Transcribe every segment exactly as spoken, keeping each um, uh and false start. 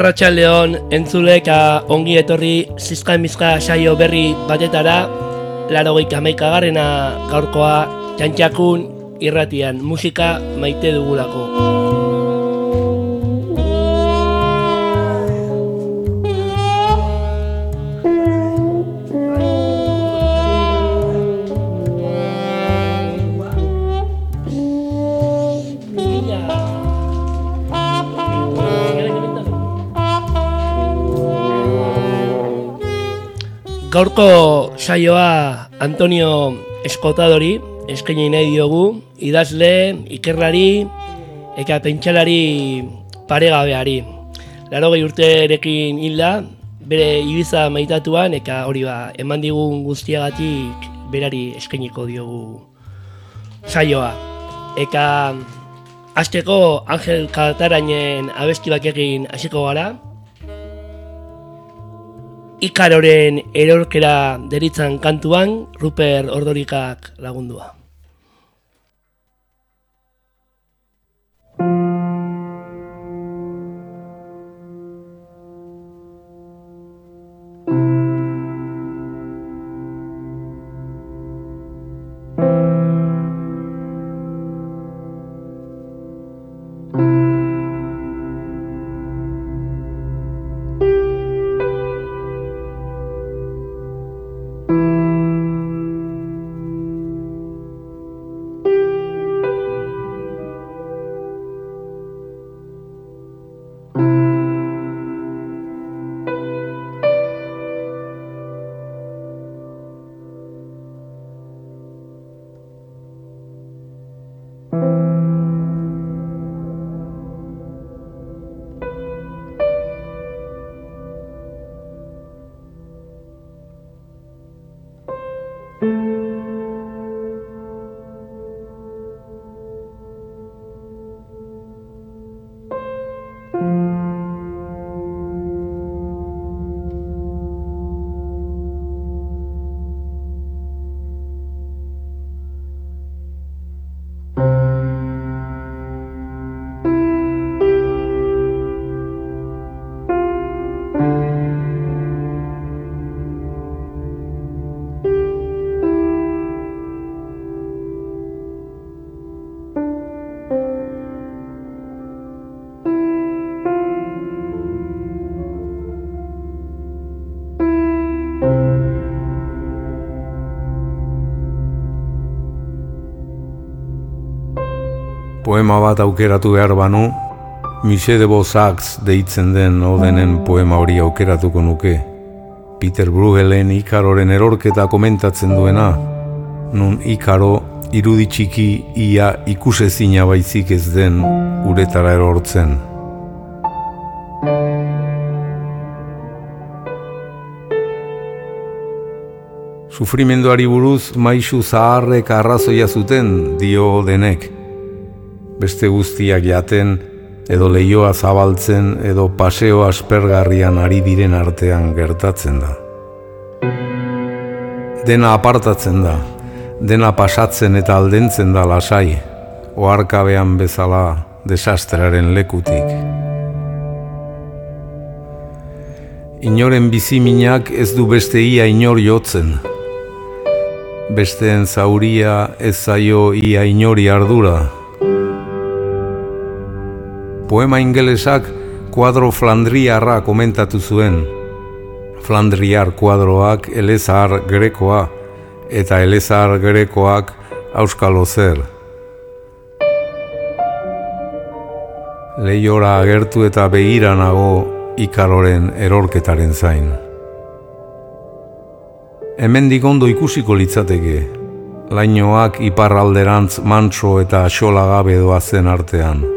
Arratsaldeon entzuleka ongi etorri zizka emizka saio berri batetara, laurogeita hamaikagarrena gaurkoa txantxakun irratian, musika maite dugulako. Gaurko saioa Antonio Eskotadori eskaini nahi diogu, idazle, ikerlari, eta pentsalari paregabeari. Laurogei urterekin hilda, bere Ibiza maitatuan, eta hori ba, eman digun guztiagatik berari eskainiko diogu saioa. Eta hasteko Angel Katarainen abesti batekin hasiko gara. Ikaroren erorkera deritzan kantuan, Ruper Ordorikak lagundua. Poema bat aukeratu behar banu, Michel de Beauxac deitzen den Odenen poema hori aukeratuko nuke. Peter Bruegelen Ikaroren erorketa komentatzen duena, nun Ikaro irudi txiki ia ikusezina baizik ez den uretara erortzen. Sufrimenduari buruz maisu zaharrek arrazoia zuten, dio Odenek. Beste guztiak jaten, edo leioa zabaltzen, edo paseo aspergarrian ari diren artean gertatzen da. Dena apartatzen da, dena pasatzen eta aldentzen da lasai, oharkabean bezala desastrearen lekutik. Inoren biziminak ez du beste ia inor jotzen. Besteen zauria ez zaio ia inori ardura. Poema ingelesak kuadro flandriarra komentatu zuen. Flandriar kuadroak elezahar grekoa eta elezahar grekoak auskalo zer. Leiora agertu eta begira nago Ikaroren erorketaren zain. Hemendik ondo ikusiko litzateke, lainoak iparralderantz mantso eta axolagabe doazen artean.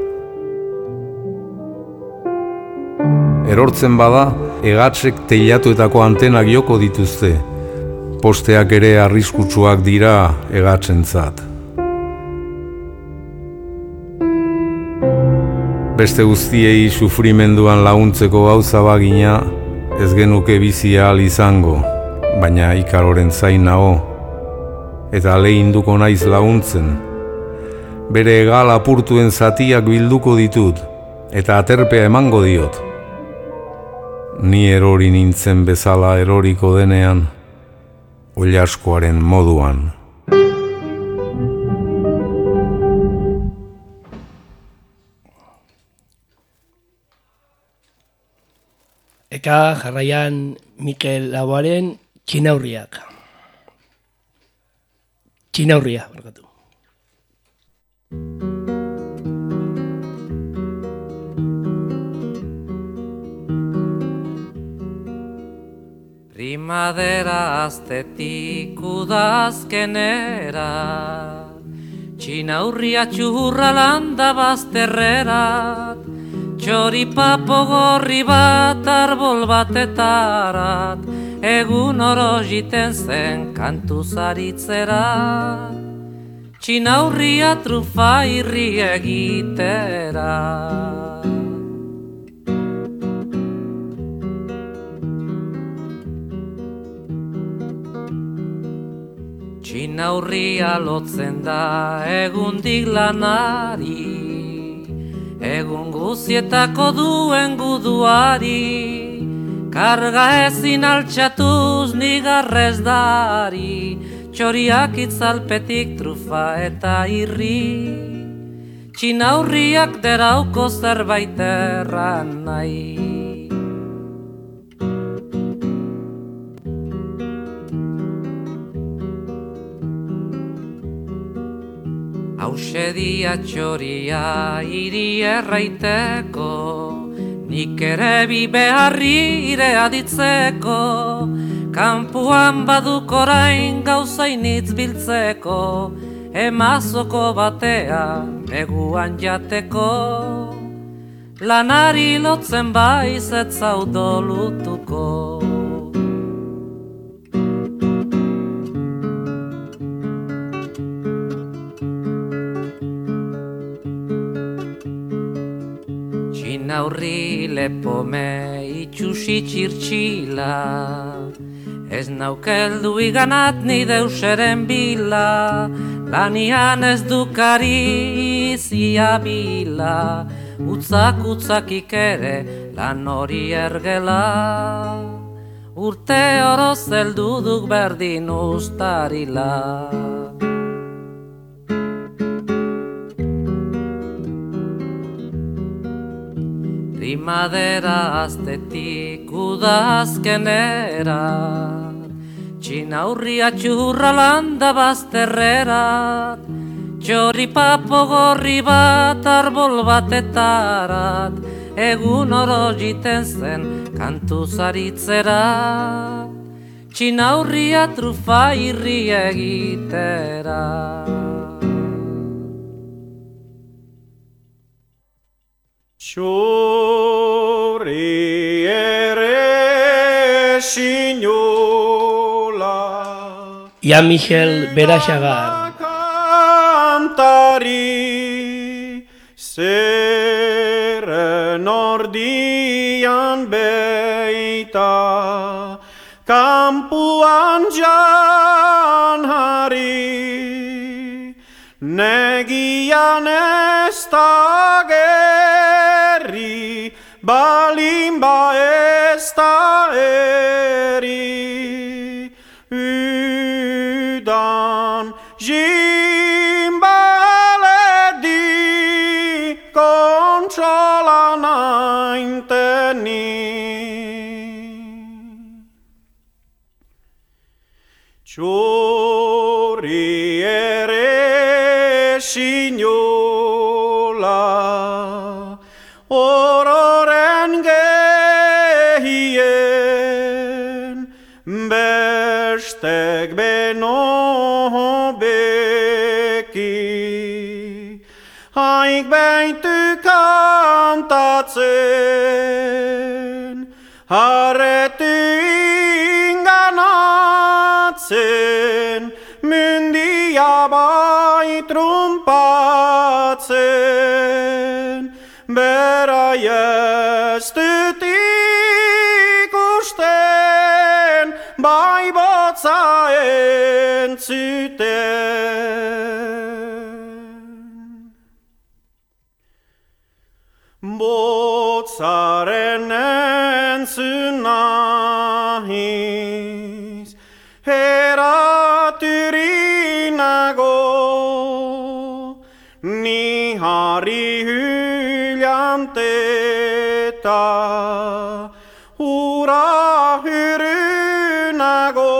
Erortzen bada, egatzek teilatuetako antenak joko dituzte. Posteak ere arriskutsuak dira egatzentzat. Beste guztiei sufrimenduan laguntzeko gauza bagina, ez genuke bizi ahal izango, baina Ikaroren zain nago, eta lehinduko naiz laguntzen. Bere egal apurtuen zatiak bilduko ditut, eta aterpea emango diot. ni erori nintzen bezala eroriko denean, oilaskoaren moduan. Eka jarraian Mikel Laboaren Txinaurriak. Txinaurria, barkatu. Primadera aztetik udazkenera, Txinaurria txurra landa bazterrerat, txoripapo gorri bat arbol batetarat, egun oro jiten zen kantu zaritzerat, Txinaurria trufa irri egitera. Txinaurria lotzen da egundik lanari, egun guzietako duen guduari, karga ezin altxatuz nigarrez dari, txoriak itzalpetik trufa eta irri, Txinaurriak derauko zerbait erran nahi. Hauxe dia txoria iri erraiteko, nik ere bi beharri ire aditzeko, kanpuan baduk orain gauzainitz biltzeko, emazoko batea neguan jateko, lanari lotzen baiz ez zaudolutuko. Txinaurri lepome itxusi txirtxila, ez naukeldu iganat ni deuseren bila, lanian ez dukari izia bila, utzak utzakik ere lan hori ergela, urte oro zelduduk berdin ustarila. Primadera aztetik udazkenera, Txinaurria txurra landa bazterrerat, txoripapo gorri bat arbol batetarat, egun oro jiten zen kantu zaritzerat, Txinaurria trufa irri egitera. Txorri ere sinola, Ian Michel Berasagar. Kantari zeren ordian beita, kampuan janhari, negian ez da gerri, balin ba ez da eri, udan jimbaledi kontrola nainteni. Txorri ere sinola, ororen gehien, bestek beno beki, haik beintu kantatzen, harretu inganatzen, mundia bai trumpatzen, bera ez dut ikusten, bai botza entzuten. Botzaren entzun hyrynago.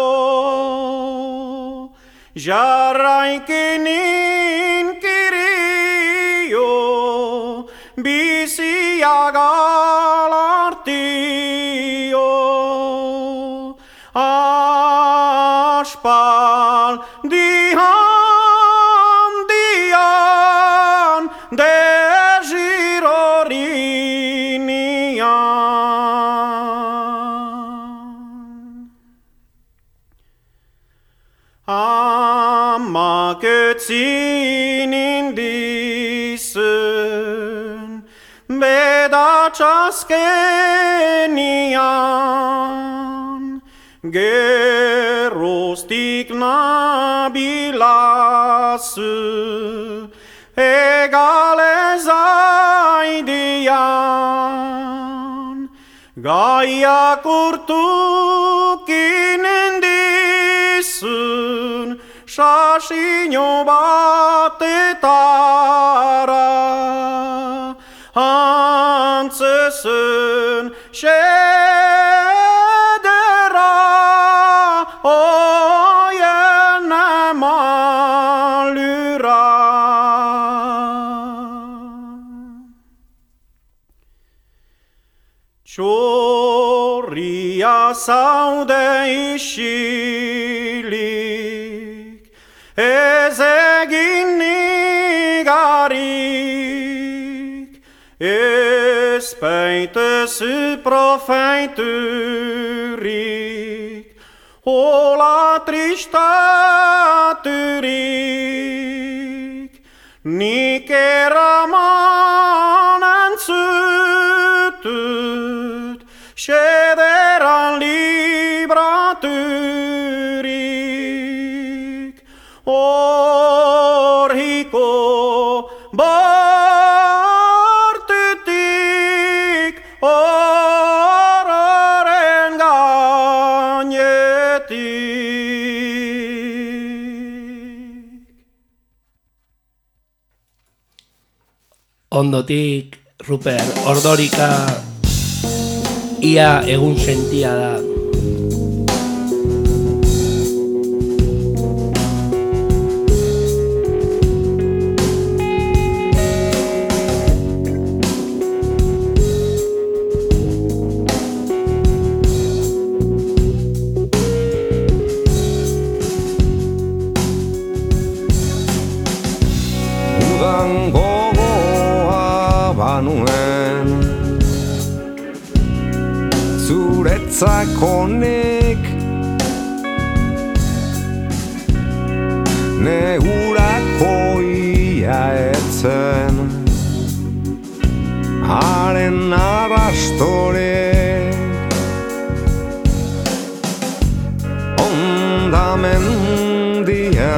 Jarraikinin kirio, bisia galartio. Aspal dihan dian desirorinian. Amma kötsinin dissen bedatsaskenian. Gerostik nabilası egale zaidian. Gaia kurtukinen dissen Shashinyo batetara Antsesen shedera Oyene malura Choria saude ishilik Ez egin nigarik Ez peitesi profeiturik Ola tristaturik Nik eramanen zytut Shederan libraturik Orhiko bartutik Ororen gainetik Ondotik, Ruper, Ordorika ia egun sentia da. Udan gogoa banuen Zuretzakonik Negurako ia etzen Haren arrastorek Ondamendia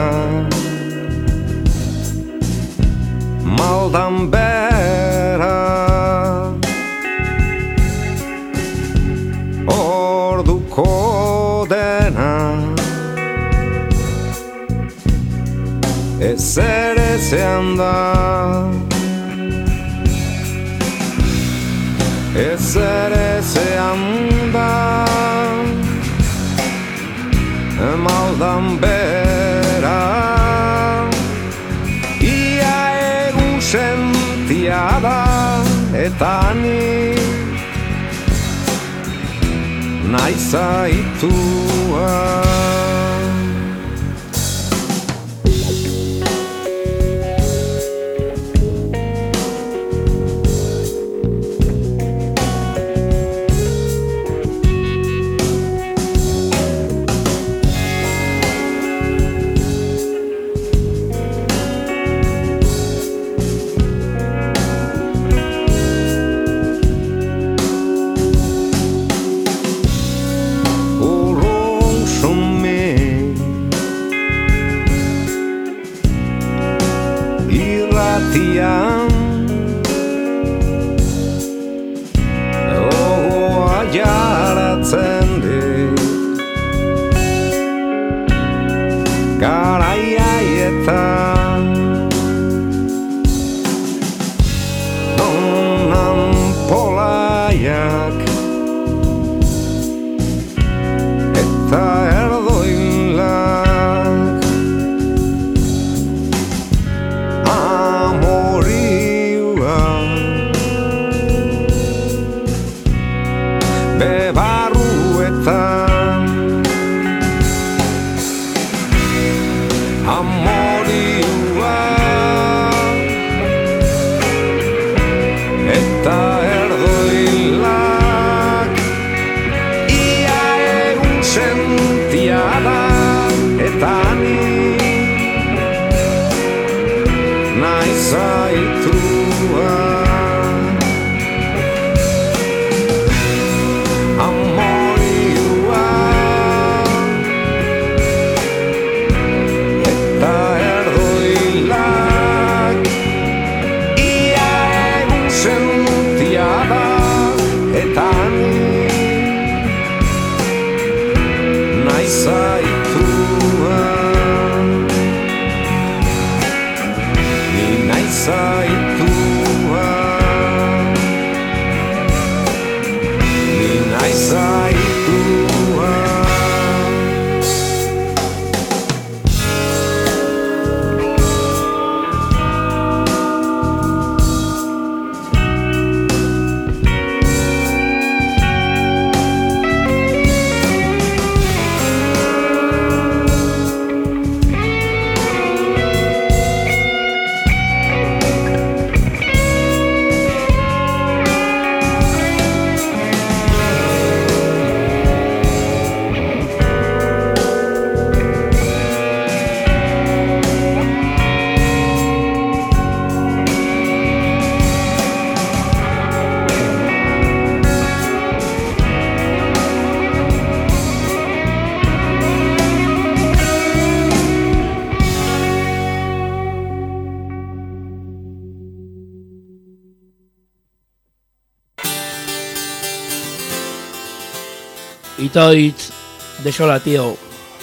Maldan bera Orduko dena Ezer ezean da Ezer ezean da Maldan bera Ia egun sentia da Eta nik Naiz aitua eta erdoilak amorioa bebarruetan amorioa eta erdoilak ia egun sentia da eta ni naiz aitua amorioa eta erdoilak ia egun sentia da eta ni naiz aitua ni naiz aitua ni naiz aitua Itoitz desolatio.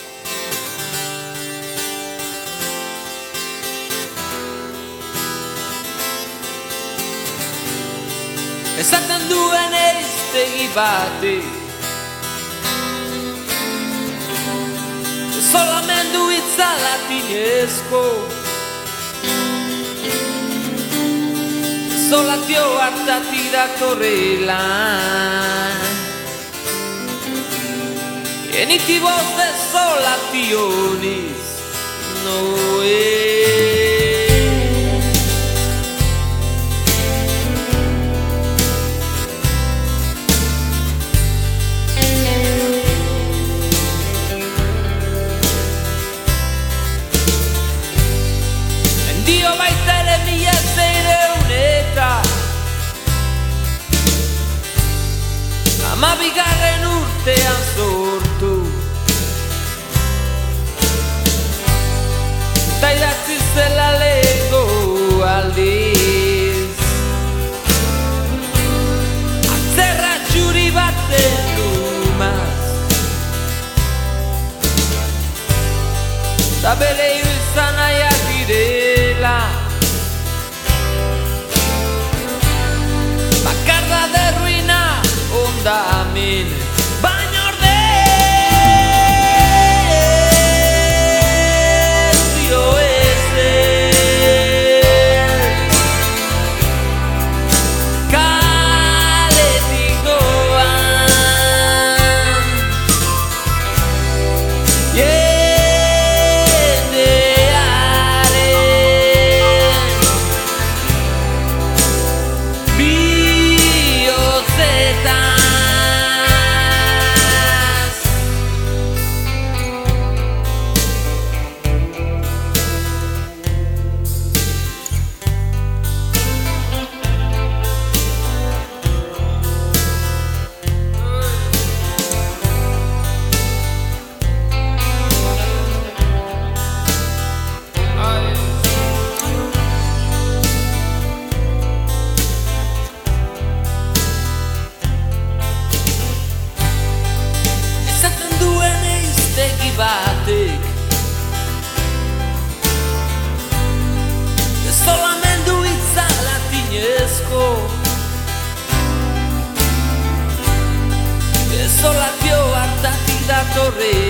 Esaten duen eiztegi bati Solamendu itza latinezko Solatio hartati datorrela Eniti voz desolationis no es Endio baita ere mila zeireun eta Amabigarren urtean sortu Ta idatzi zela lehengo aldiz Atzerra txuri baten lumaz Ta bere izan nahiak direla Bakarra de ruina ondamin Baina ordez dio ezer Kaletik doan Jendearen bihotzetan batek Solamendu itza latinezko Solatio hartatik datorre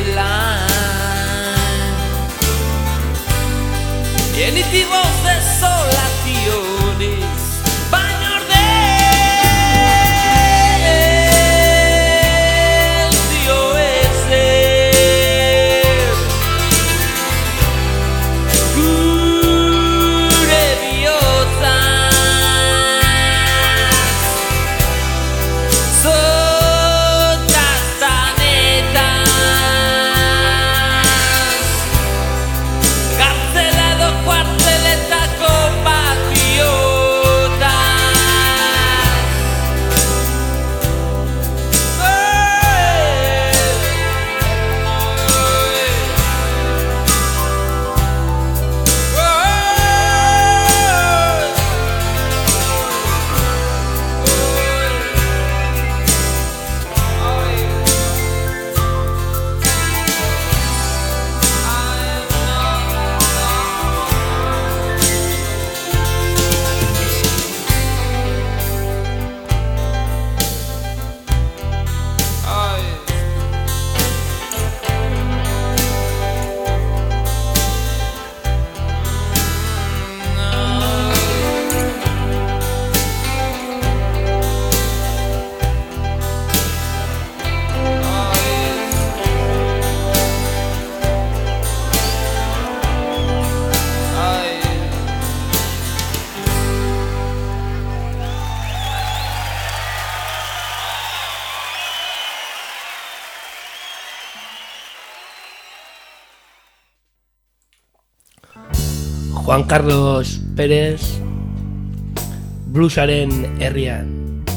Juan Carlos Pérez, bluesaren herrian.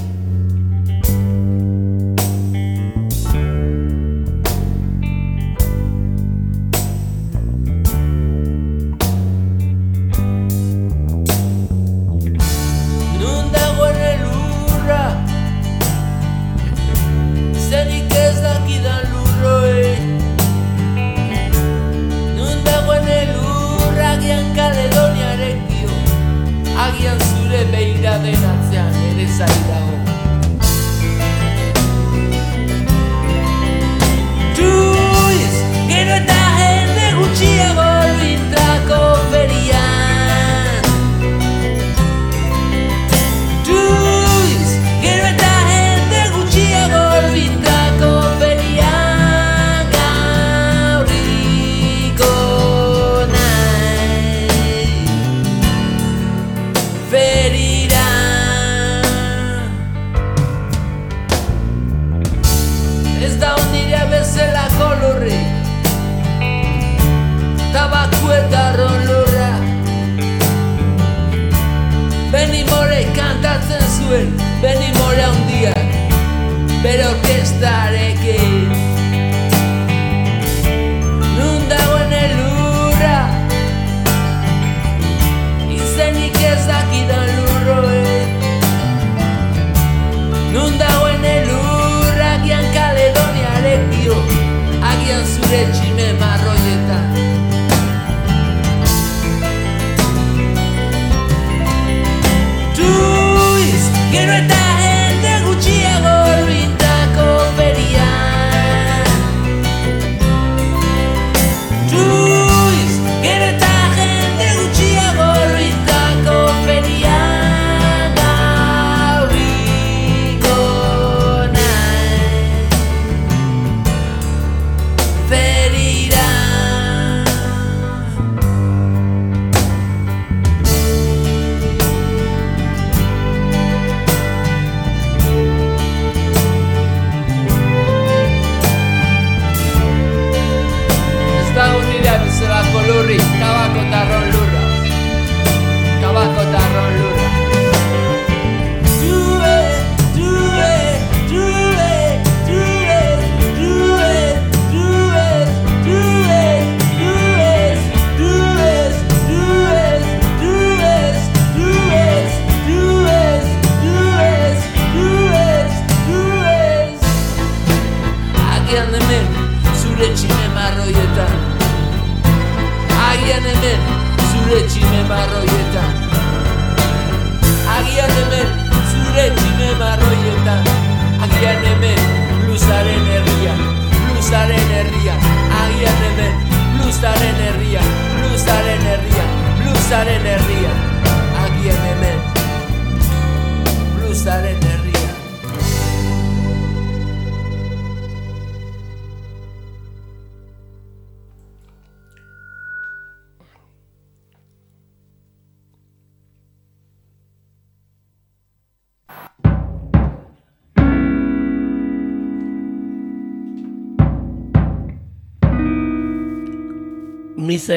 Mize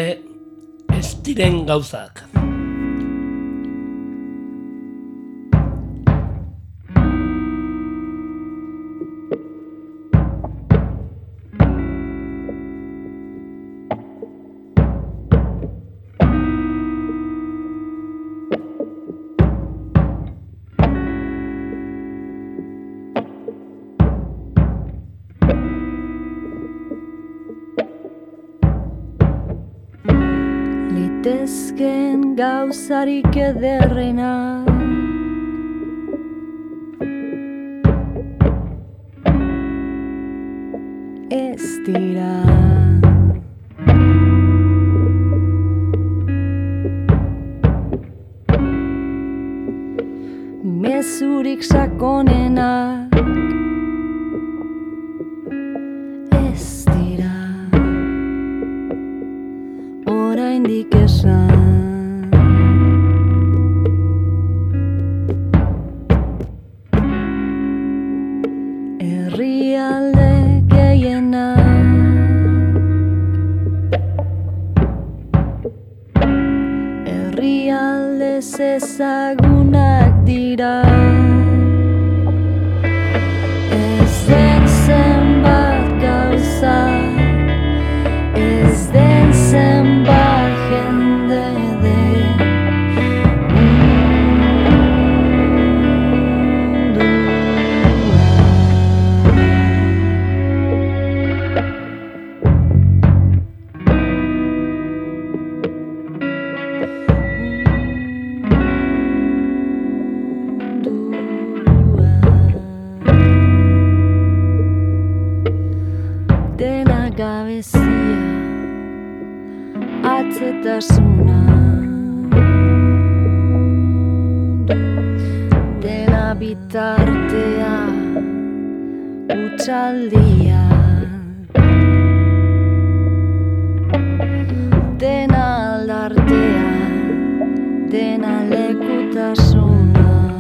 ez diren gauzak. Litezken gauzarik ederrena ez dira. Mezurik sakonenak ez dira. Oraindik esan herrialde gehienak ezagunak dira. Ez den zenbat gauza, ez den zenbat jende den gabezia, atzetasuna, dena bitartea, utxaldia, dena aldartea, dena lekutasuna.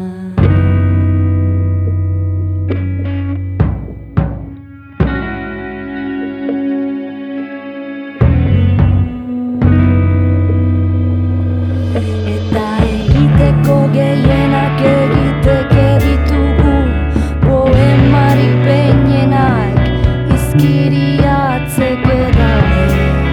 Gehienak egiteke ditugu poemarik peinenak izkiriatzeke daude.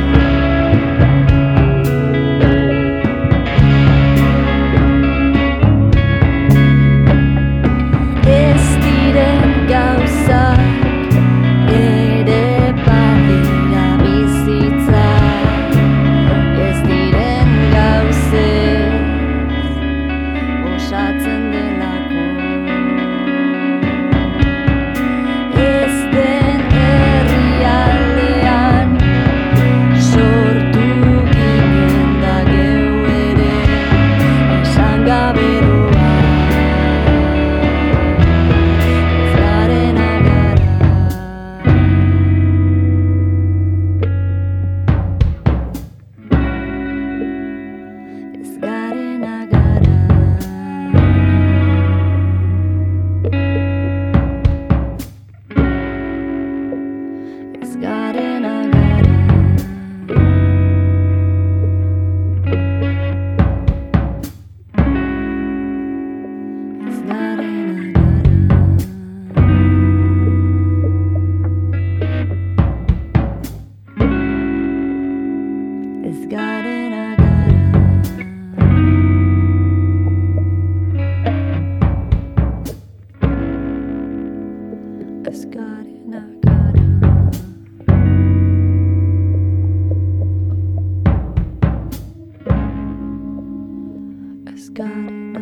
Ez diren gauzak ere badira bizitza, ez diren gauzek osatzen delako. Ez den herrialdean sortu ginen da geu ere esan gaberoa. Ez garen agara, ez garen agara. Ez garen agara, ez garen agara, ez garen agara. Ez garen agara. Ez garen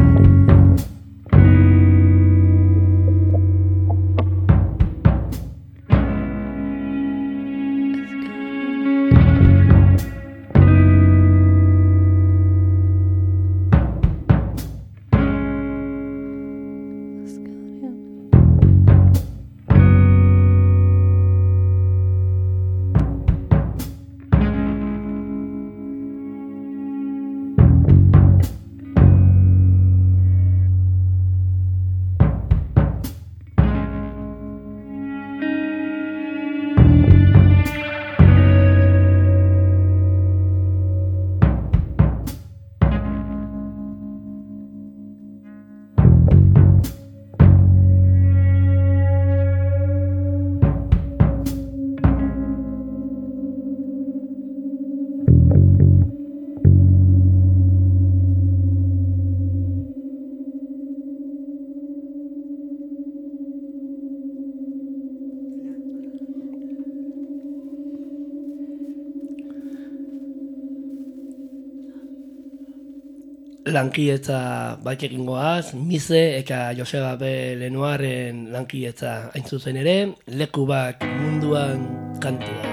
Lankietza baitekin goaz, Mize eta Joseba B. Lenoirren lankietza hain zuzen ere, leku bat munduan kantua.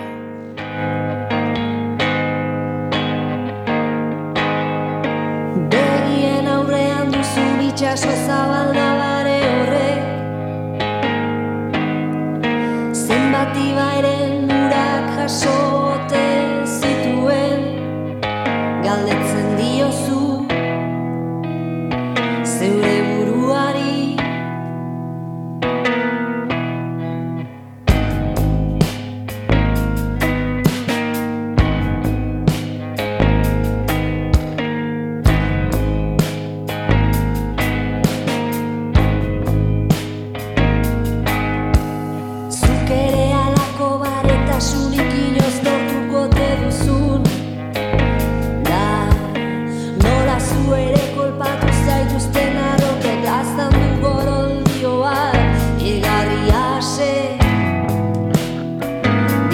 Begien aurrean duzun itxaso zabaldabare horrek, zenbat ibairen urak jasote zituen, galdetzen diozu zeure buruari.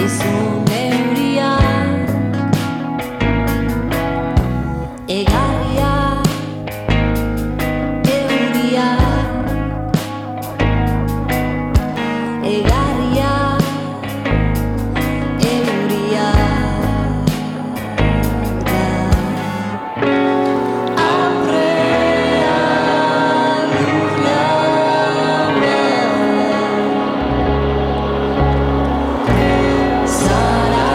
dizun euria, egarria, euria, egarria, euria da. Aurrean urlaua, zara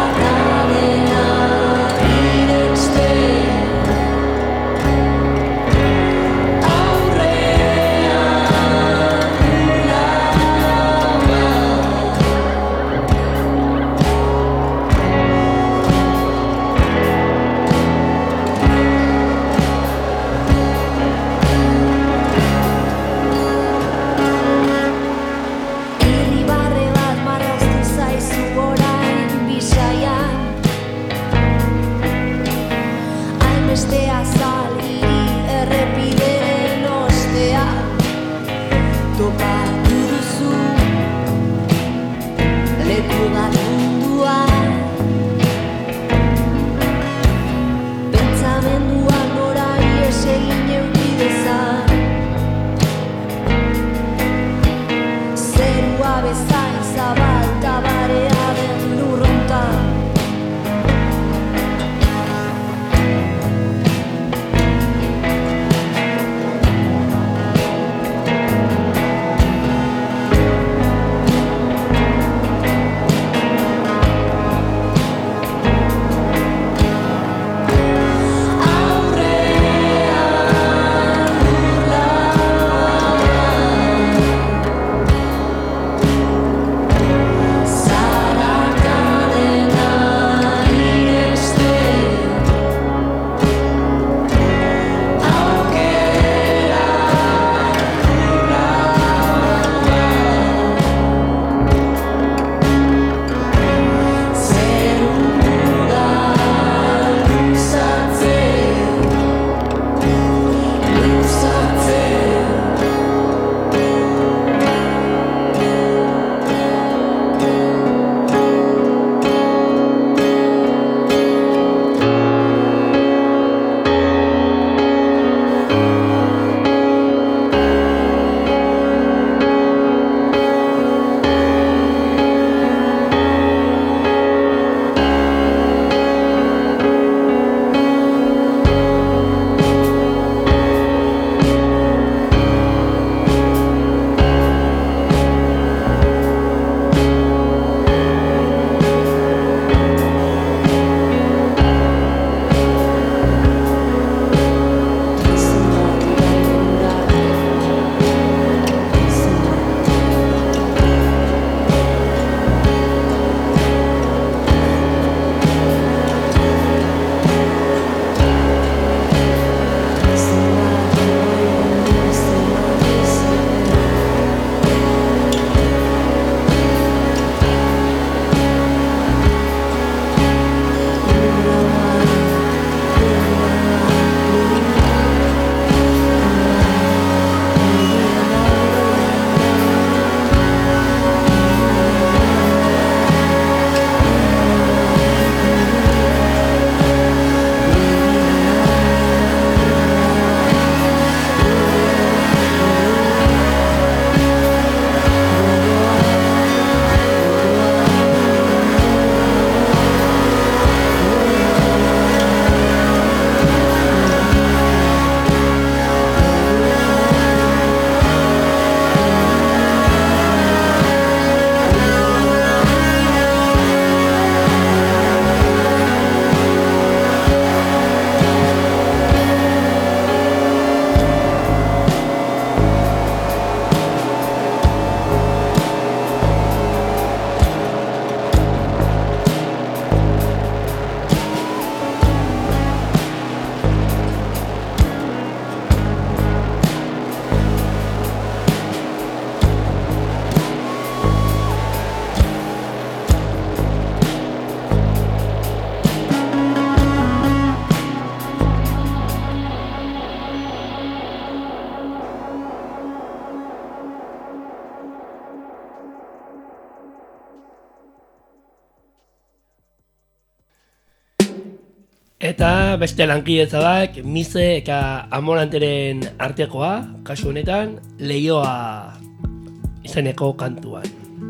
Eta beste lankidetza da, Mize eta Amoranteren artekoa, kasu honetan, Leioa izeneko kantuan.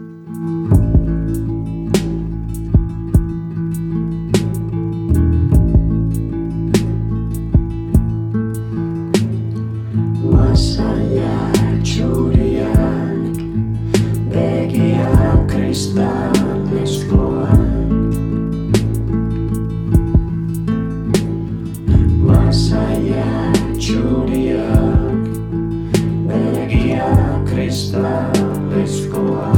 Masaiak txuriak, begiak kristalezkoak. Masaiak txuriak, begiak kristalezkoak.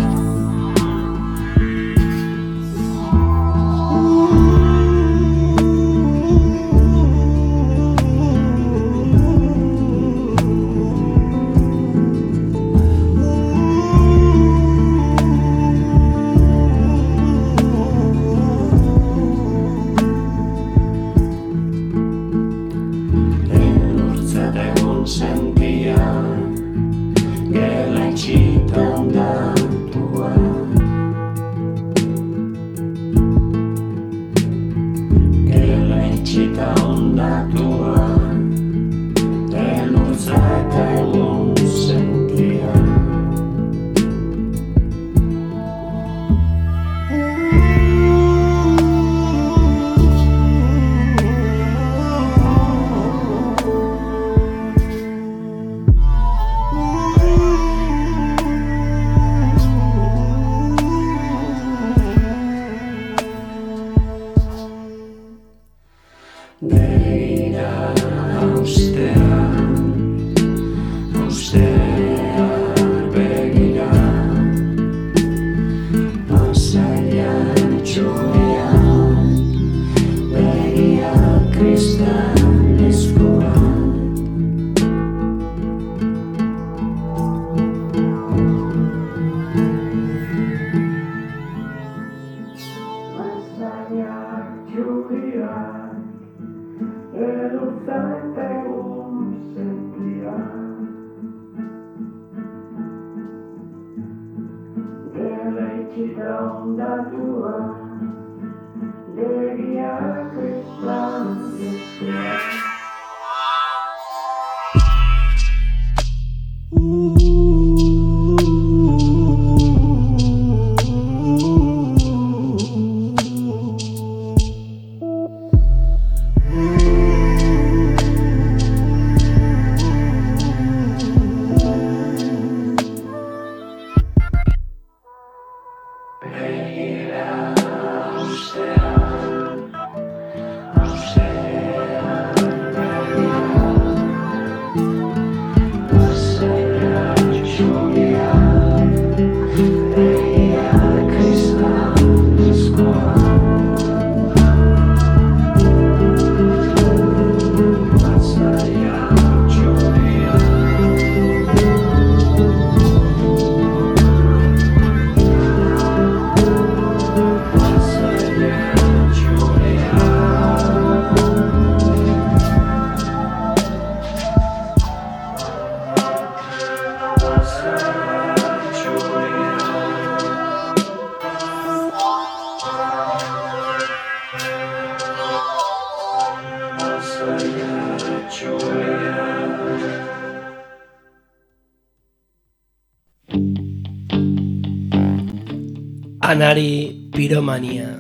Anari piromania.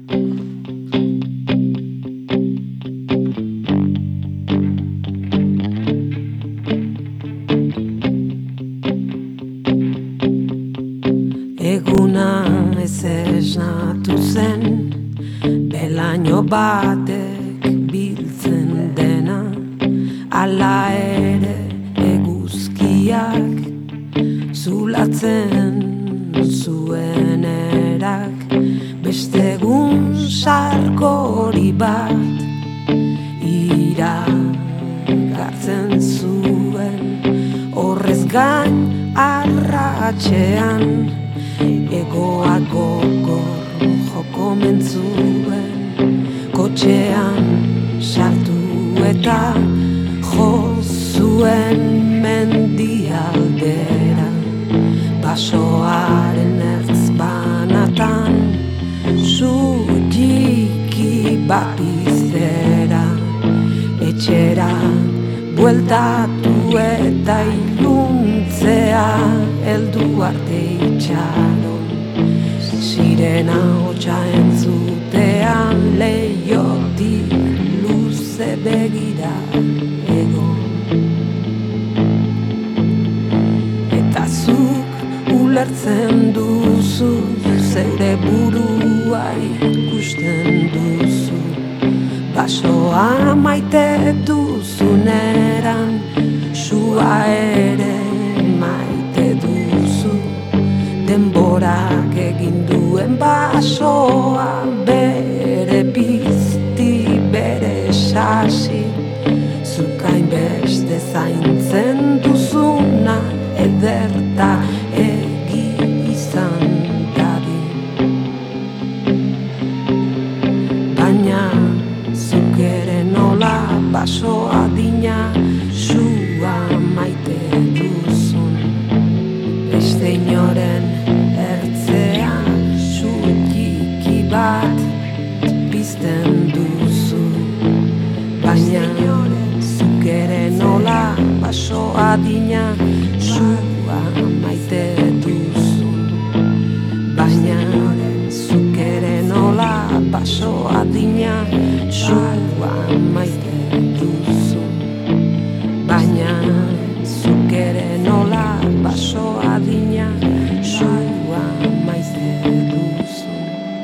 Eguna ez esnatu zen, belaino batek biltzen dena, ala ere eguzkiak zulatzen zuen erak, beste egun sarkori bat iragartzen zuen, horrez gain arratxean egoak gogor joko mentzuen, kotxean sartu eta jo zuen mendialdera, basoaren ertz banatan, zu jiki bat izte etxera bueltatu eta iluntzea heldu arte itxaron. Sirena hotsa entzutean leiotik luze begira egon. Eta zuk ulertzen duzu, zeure burua ikusten duzu. Basoa maite duzuneran, sua ere maite duzu. Denborak egin duen basoa, bere bizti, bere sasi. Zukain beste zaintzen duzuna, ederta egi izan dadin. Baina zuk ere nola baso adina, sua maite duzun. Beste inoren ertzea, sutiki bat pizten duzu. Baina zuk ere nola baso adina, sua maite duzun. Baina zuk ere nola baso adina, sua maite duzun. Baina zuk ere nola baso adina, sua maite duzun.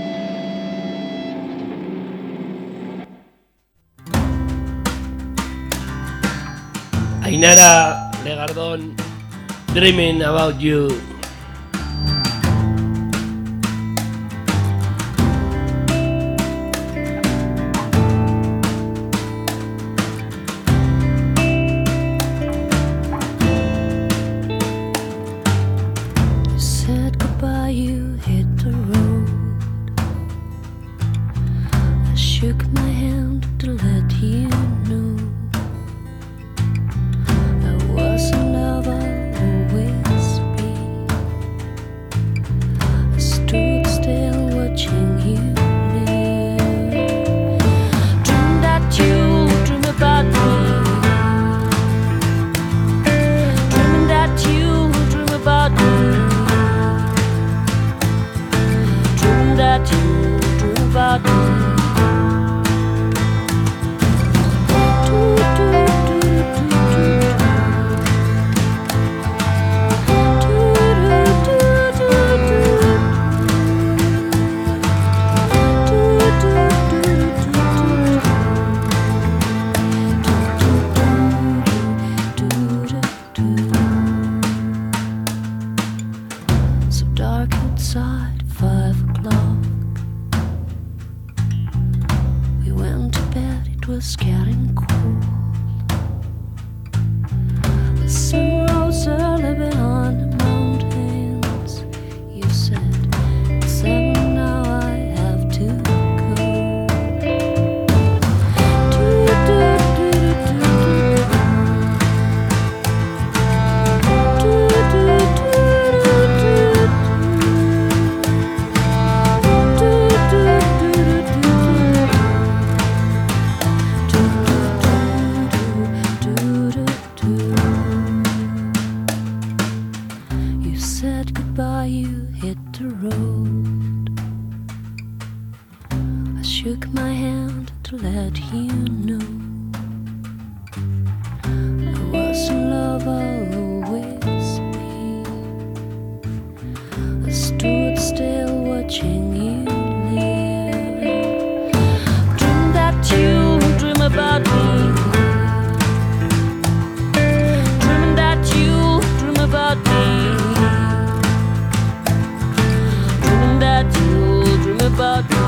Ainara Legardón, Dreaming About You. You said goodbye, you hit the road. I shook my hand to let you know I was in love, I'll always be. I stood still watching you leave. Dream that you dream about me. Dreaming that you dream about me. Dreaming that you dream about me. So dark outside, five o'clock. We went to bed, it was getting cold. The sun rose early behind the mountains. You said, it's seven now, I have to go. You said goodbye, you hit the road. I shook my hand to let you know I was in love, I'll always be. I stood still watching you leave. Dream that you dream about me. Dreaming that you dream about me. Dreaming that you dream about me.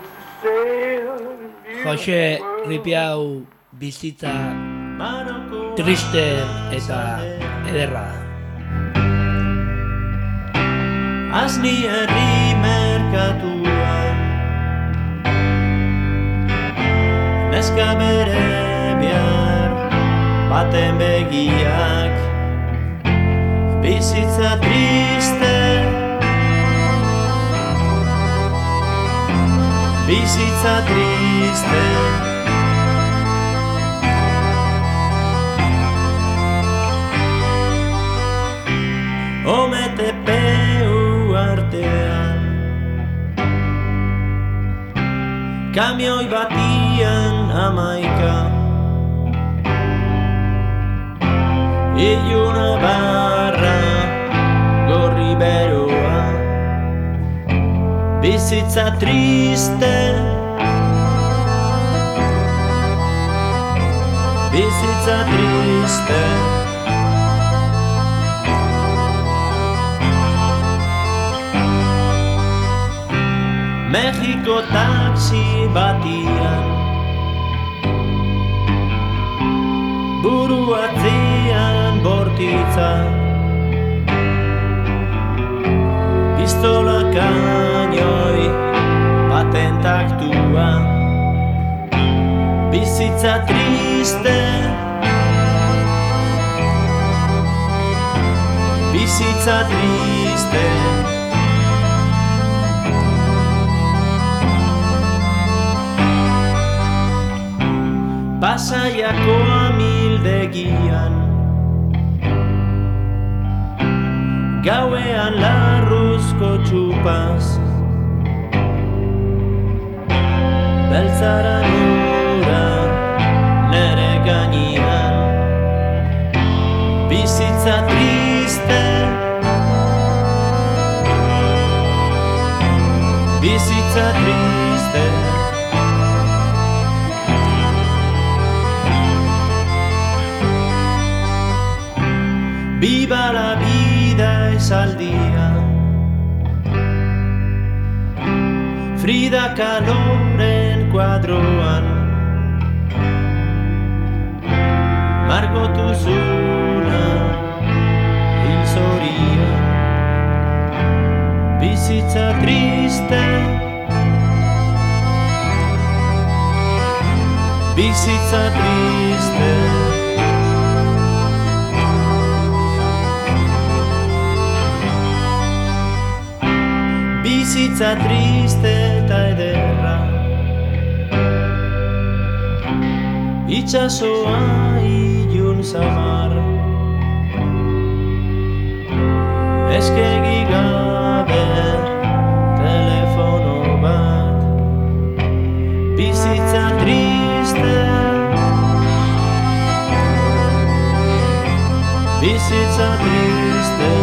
Jose Ripiau bizitza triste eta ederra. Asni herri merkatuan neska bere behar baten begiak bizitza triste bizitza triste omete peu artean kamioi batian hamaika iluna barra gorri beroa bizitza triste bizitza triste Mexiko taxi batian buru atzean bortitza pistola kainoi baten taktua bizitza triste bizitza triste Pasaiako amildegian gauean larruzko txupaz beltzara nura nere gainean bizitza triste bizitza triste Viva la vida esaldia Frida Kahloren kuadroan margotu zuna hil zorian bizitza triste bizitza triste bizitza triste eta ederra itxasoa ilun zamar eskegi gabe telefono bat bizitza triste bizitza triste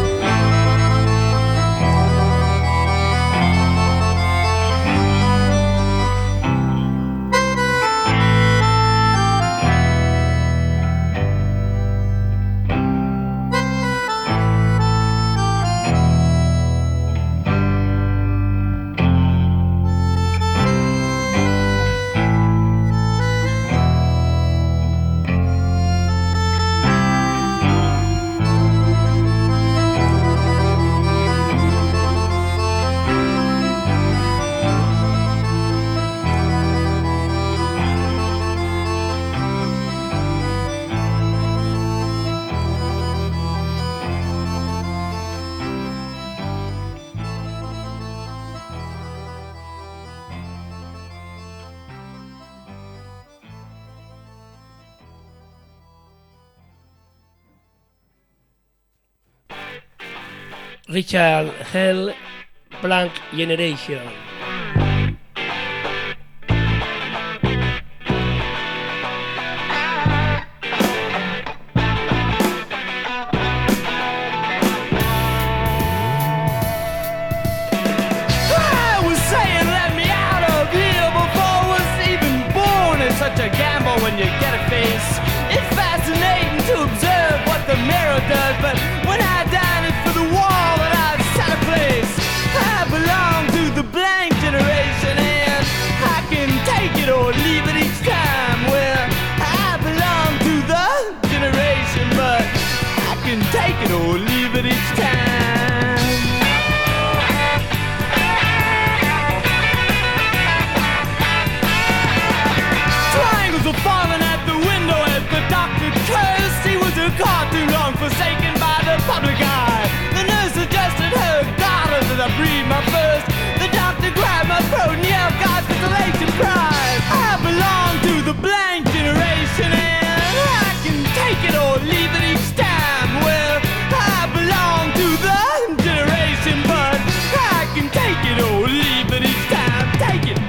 Richard Hell, Blank Generation. Such a gamble when you get a face. It's fascinating to observe what the mirror does, but when I dine it's for the wall that I've set a place. I belong to the blank generation and I can take it or leave it each time. Well, I belong to the forsaken by the public eye. The nurse suggested her daughter that I breathe my first. The doctor grabbed my throat and yelled, God's consolation prize. I belong to the blank generation and I can take it or leave it each time. Well, I belong to the generation, but I can take it or leave it each time. Take it.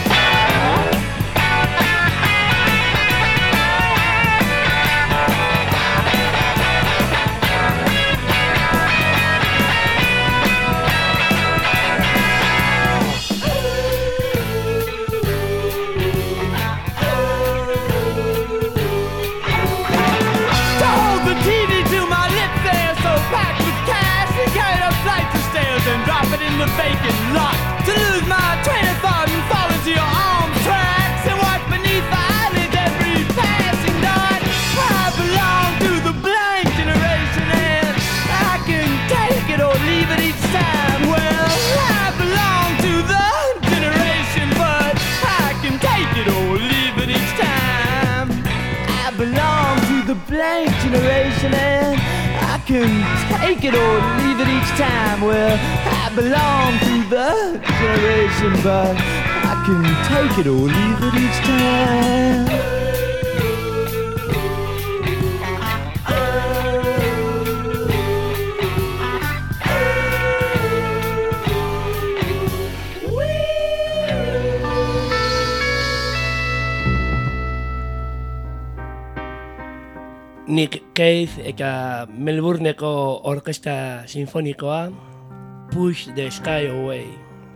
And drop it in the vacant lot. To lose my train of thought and fall into your arms tracks and watch beneath the eyelids every passing dot. I belong to the blank generation and I can take it or leave it each time. Well, I belong to the generation, but I can take it or leave it each time. I belong to the blank generation and I can take it or leave it each time. Well, I belong to the generation, but I can take it or leave it each time. Nick Cave eta Melbourneko Orkestra Sinfonikoa Push the Sky Away.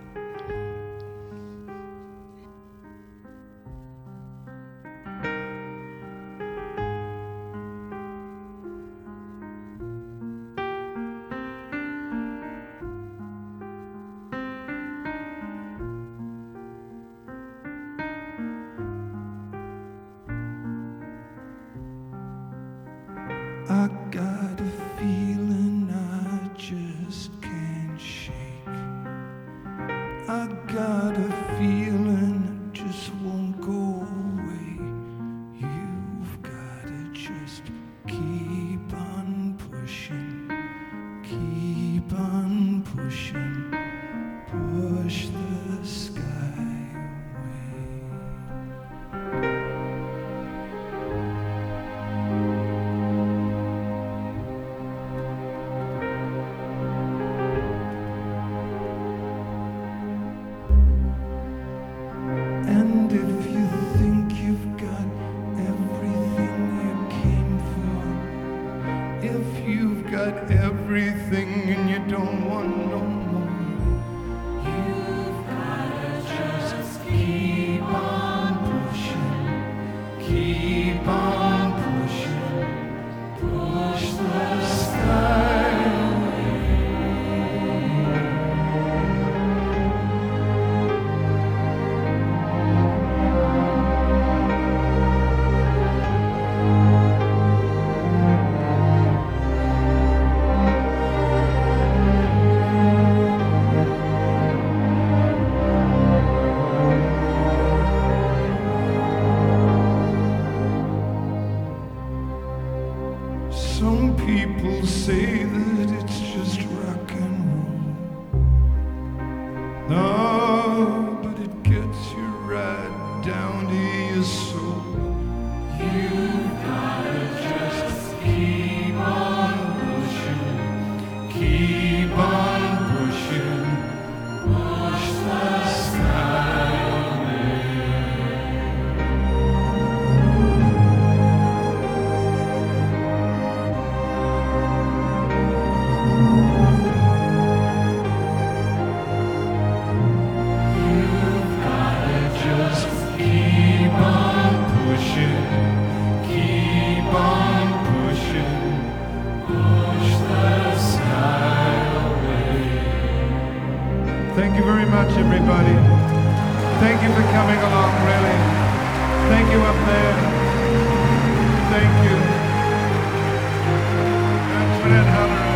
I got a feeling I just can't shake. I got a feeling it just won't go away. You've gotta just keep on pushing, keep on pushing, push the sky away. And if you think you've got everything you came for, if you've got everything and you don't want no more, you've gotta just keep on pushing, keep on pushing, push the sky away. Some people say that it's just rock and roll. No, but it gets you right down to your soul. You've gotta just keep on pushing, keep on pushing, push the sky away. Thank you very much, everybody. Thank you for coming along, really. Thank you up there. Thank you. Antoinette Halloran.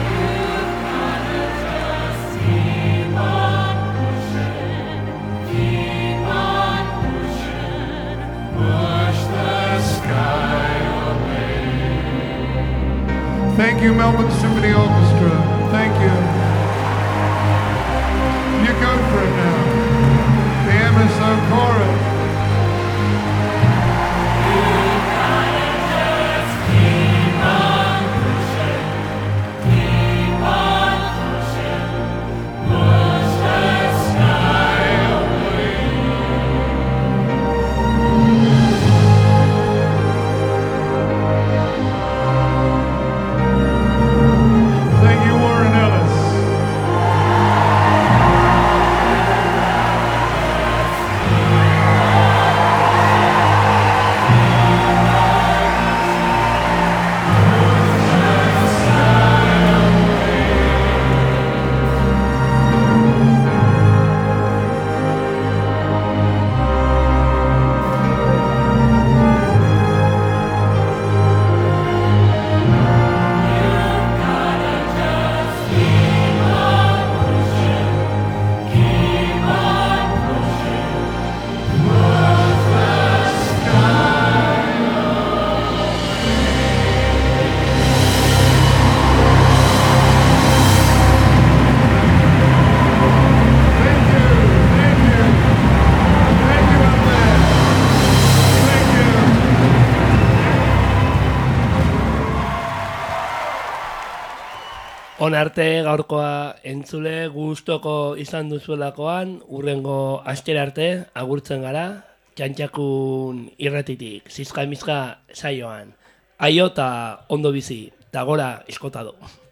Keep on pushing, keep on pushing, push the sky away. Thank you, Melbourne Symphony Orchestra. Thank you. You go for it now. The M S O chorus. Onarte gaurkoa entzule gustoko izan duzuelakoan, urrengo astera arte agurtzen gara, Txantxakun irratitik, zizka emizka saioan. Aio eta ondo bizi, eta gora eskotado.